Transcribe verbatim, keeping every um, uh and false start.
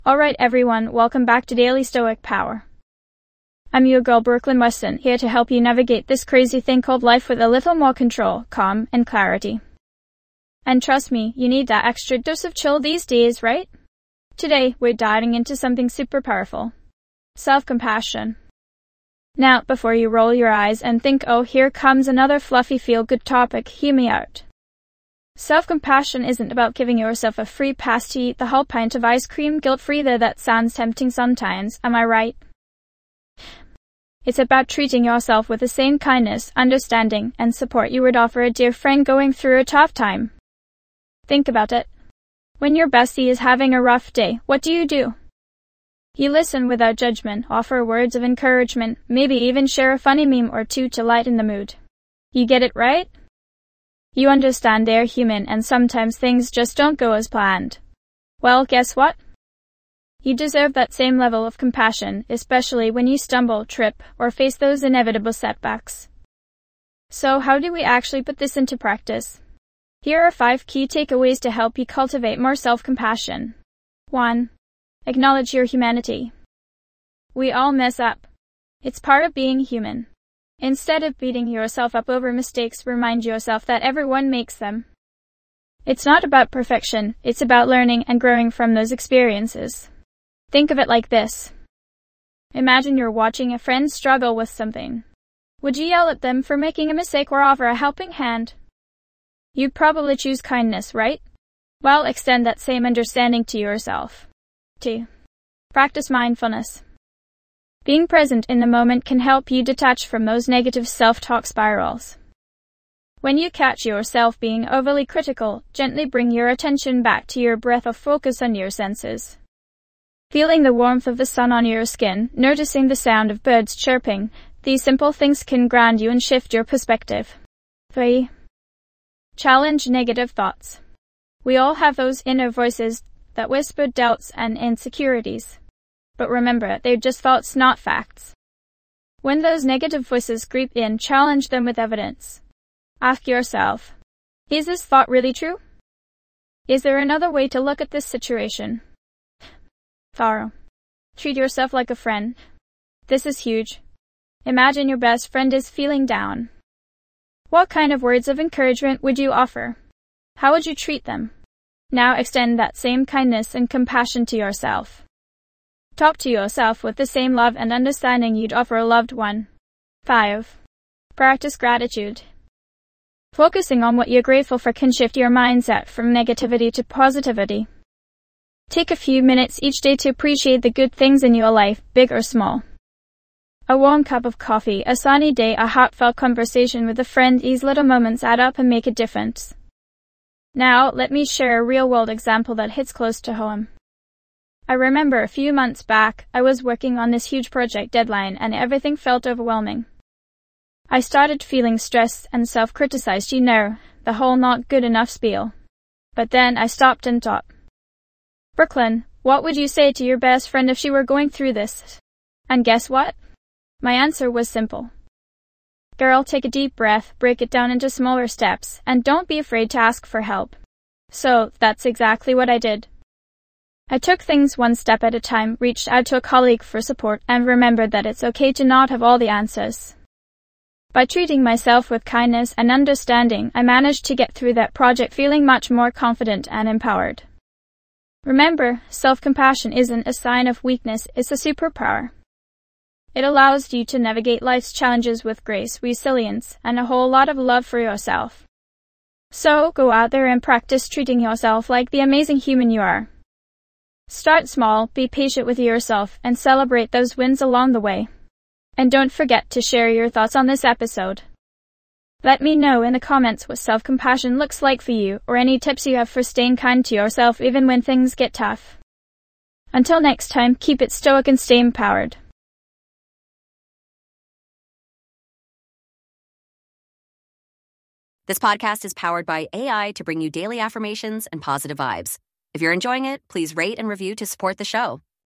Alright everyone, welcome back to Daily Stoic Power. I'm your girl Brooklyn Weston, here to help you navigate this crazy thing called life with a little more control, calm, and clarity. And trust me, you need that extra dose of chill these days, right? Today, we're diving into something super powerful. Self-compassion. Now, before you roll your eyes and think, oh, here comes another fluffy feel-good topic, hear me out. Self-compassion isn't about giving yourself a free pass to eat the whole pint of ice cream guilt-free, though that sounds tempting sometimes, am I right? It's about treating yourself with the same kindness, understanding, and support you would offer a dear friend going through a tough time. Think about it. When your bestie is having a rough day, what do you do? You listen without judgment, offer words of encouragement, maybe even share a funny meme or two to lighten the mood. You get it, right? You understand they're human and sometimes things just don't go as planned. Well, guess what? You deserve that same level of compassion, especially when you stumble, trip, or face those inevitable setbacks. So how do we actually put this into practice? Here are five key takeaways to help you cultivate more self-compassion. one. Acknowledge your humanity. We all mess up. It's part of being human. Instead of beating yourself up over mistakes, remind yourself that everyone makes them. It's not about perfection, it's about learning and growing from those experiences. Think of it like this. Imagine you're watching a friend struggle with something. Would you yell at them for making a mistake or offer a helping hand? You'd probably choose kindness, right? Well, extend that same understanding to yourself. two. Practice mindfulness. Being present in the moment can help you detach from those negative self-talk spirals. When you catch yourself being overly critical, gently bring your attention back to your breath or focus on your senses. Feeling the warmth of the sun on your skin, noticing the sound of birds chirping, these simple things can ground you and shift your perspective. three. Challenge negative thoughts. We all have those inner voices that whisper doubts and insecurities. But remember, they're just thoughts, not facts. When those negative voices creep in, challenge them with evidence. Ask yourself, is this thought really true? Is there another way to look at this situation? four. Treat yourself like a friend. This is huge. Imagine your best friend is feeling down. What kind of words of encouragement would you offer? How would you treat them? Now extend that same kindness and compassion to yourself. Talk to yourself with the same love and understanding you'd offer a loved one. five. Practice gratitude. Focusing on what you're grateful for can shift your mindset from negativity to positivity. Take a few minutes each day to appreciate the good things in your life, big or small. A warm cup of coffee, a sunny day, a heartfelt conversation with a friend, these little moments add up and make a difference. Now, let me share a real-world example that hits close to home. I remember a few months back, I was working on this huge project deadline and everything felt overwhelming. I started feeling stressed and self-criticized, you know, the whole not good enough spiel. But then I stopped and thought, Brooklyn, what would you say to your best friend if she were going through this? And guess what? My answer was simple. Girl, take a deep breath, break it down into smaller steps, and don't be afraid to ask for help. So, that's exactly what I did. I took things one step at a time, reached out to a colleague for support, and remembered that it's okay to not have all the answers. By treating myself with kindness and understanding, I managed to get through that project feeling much more confident and empowered. Remember, self-compassion isn't a sign of weakness, it's a superpower. It allows you to navigate life's challenges with grace, resilience, and a whole lot of love for yourself. So, go out there and practice treating yourself like the amazing human you are. Start small, be patient with yourself, and celebrate those wins along the way. And don't forget to share your thoughts on this episode. Let me know in the comments what self-compassion looks like for you, or any tips you have for staying kind to yourself even when things get tough. Until next time, keep it stoic and stay empowered. This podcast is powered by A I to bring you daily affirmations and positive vibes. If you're enjoying it, please rate and review to support the show.